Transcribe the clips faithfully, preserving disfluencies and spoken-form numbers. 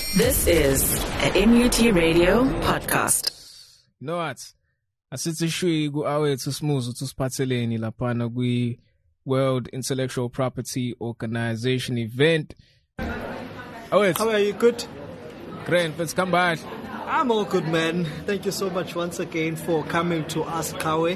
This is an M U T Radio podcast. You know what? Asithi shwi ku awethu simuzu tusiphatheleni lapana kwi World Intellectual Property Organization event. Awethu, how are you? Good? Great, let's come back. I'm all good, man. Thank you so much once again for coming to us, Kawe.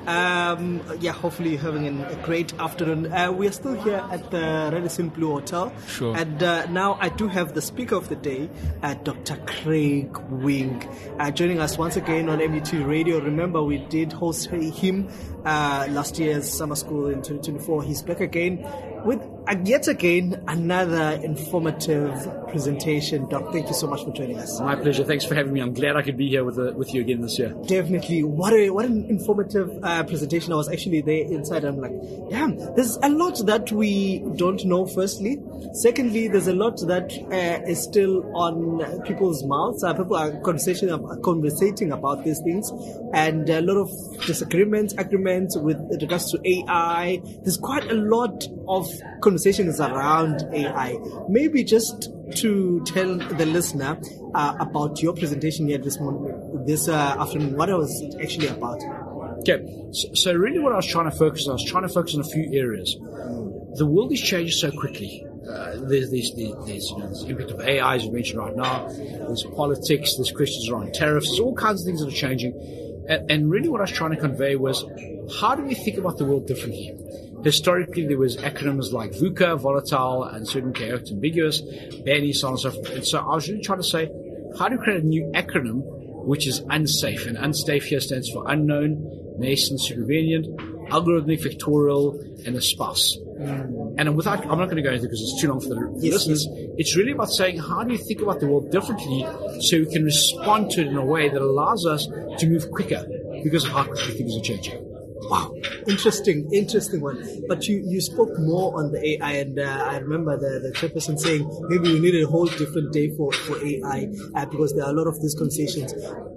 Um, yeah, hopefully you're having an, a great afternoon. Uh, we are still here at the Radisson Blue Hotel. Sure. And uh, now I do have the speaker of the day, uh, Doctor Craig Wing, uh, joining us once again on M U T Radio. Remember, we did host him uh, last year's summer school in twenty twenty-four. He's back again with uh, yet again another informative presentation. Doc, thank you so much for joining us. My pleasure. Thanks for having me. I'm glad I could be here with uh, with you again this year. Definitely. What a what an informative uh, presentation. I was actually there inside. I'm like, damn, there's a lot that we don't know, firstly. Secondly, there's a lot that uh, is still on people's mouths. Uh, people are conversation, conversating about these things, and a lot of disagreements, agreements with regards to A I. There's quite a lot of conversations around A I. Maybe just to tell the listener uh, about your presentation here this morning, this uh, afternoon. What was it actually about? Okay, so, so really what I was trying to focus on, I was trying to focus on a few areas. The world is changing so quickly. Uh, there's, there's, there's, you know, there's the impact of A I, as you mentioned right now. There's politics, there's questions around tariffs. There's all kinds of things that are changing. And, and really what I was trying to convey was, how do we think about the world differently? Historically, there was acronyms like VUCA, volatile, uncertain, chaotic, ambiguous, banny, so on and so forth. And so I was really trying to say, how do we create a new acronym which is unsafe? And unsafe here stands for unknown, nascent, supervenient, algorithmic, factorial, and a spouse. Mm. And without, I'm not going to go into it because it's too long for the yes, listeners. Yes. It's really about saying, how do you think about the world differently so we can respond to it in a way that allows us to move quicker because of how quickly things are changing. Wow, interesting, interesting one. But you, you spoke more on the A I, and uh, I remember the, the chairperson saying maybe we need a whole different day for, for A I uh, because there are a lot of these conversations.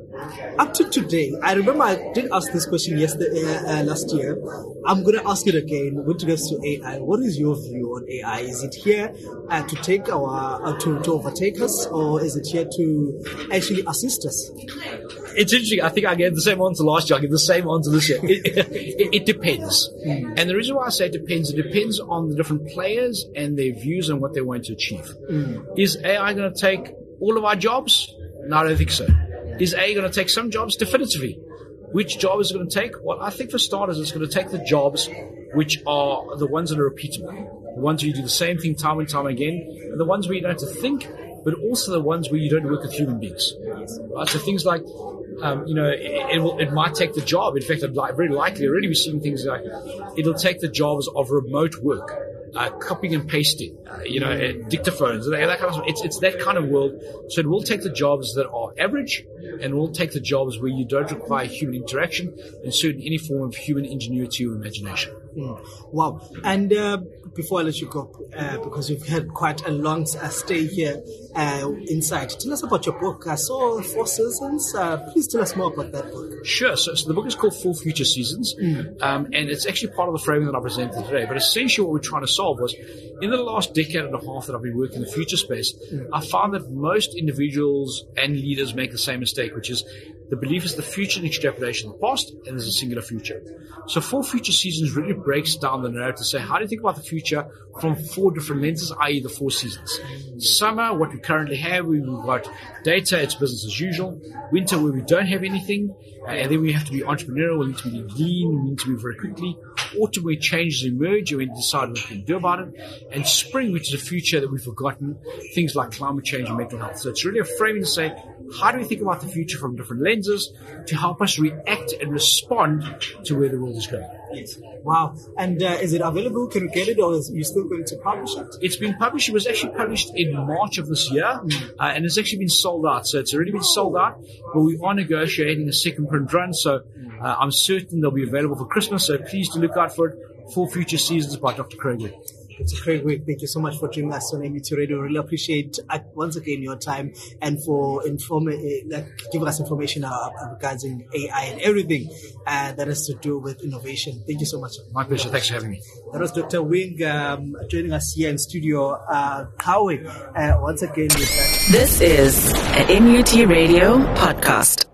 Up to today, I remember I did ask this question yesterday, uh, uh, last year. I'm going to ask it again with regards to A I. What is your view on A I? Is it here uh, to take our uh, to, to overtake us, or is it here to actually assist us? It's interesting. I think I gave the same answer last year. I give the same answer this year. It, it, it depends. Mm. And the reason why I say it depends, it depends on the different players and their views on what they want to achieve. Mm. Is A I going to take all of our jobs? No, I don't think so. Is A I going to take some jobs? Definitively. Which job is it going to take? Well, I think for starters, it's going to take the jobs which are the ones that are repeatable. The ones where you do the same thing time and time again. And the ones where you don't have to think, but also the ones where you don't work with human beings. Right? So things like, um, you know, it, it, will, it might take the job. In fact, I'd like, very likely already we're seeing things like it'll take the jobs of remote work. Uh, copying and pasting, uh, you know, uh, dictaphones, that kind of, it's, it's that kind of world. So it will take the jobs that are average, and it will take the jobs where you don't require human interaction and certain any form of human ingenuity or imagination. Mm. Wow. And uh, before I let you go, uh, because you've had quite a long uh, stay here uh, inside, tell us about your book. I saw four seasons. Uh, please tell us more about that book. Sure. So, so the book is called Four Future Seasons, mm. um, and it's actually part of the framing that I presented today. But essentially what we're trying to solve was, in the last decade and a half that I've been working in the future space, mm. I found that most individuals and leaders make the same mistake, which is the belief is the future and extrapolation of the past, and there's a singular future. So Four Future Seasons really breaks down the narrative to say, how do you think about the future from four different lenses, that is the four seasons? Summer, what we currently have, we've got data, it's business as usual. Winter, where we don't have anything, and then we have to be entrepreneurial, we need to be lean, we need to move very quickly. Autumn, where changes emerge, and we decide what we can do about it. And spring, which is a future that we've forgotten, things like climate change and mental health. So it's really a framing to say, how do we think about the future from different lenses to help us react and respond to where the world is going? Yes. Wow. And uh, is it available? Can you get it, or is you still going to publish it? It's been published. It was actually published in March of this year, mm. uh, and it's actually been sold out. So it's already been sold out, but we are negotiating a second print run. So uh, I'm certain they'll be available for Christmas. So please do look out for it. Four Future Seasons by Doctor Craig. It's a great week. Thank you so much for joining us on M U T Radio. Really appreciate uh, once again your time and for inform uh, like giving us information uh, regarding A I and everything uh, that has to do with innovation. Thank you so much. My pleasure. Thanks for having me. That was Doctor Wing um, joining us here in studio. Uh, Kawe, uh, once again with that. This is an M U T Radio podcast.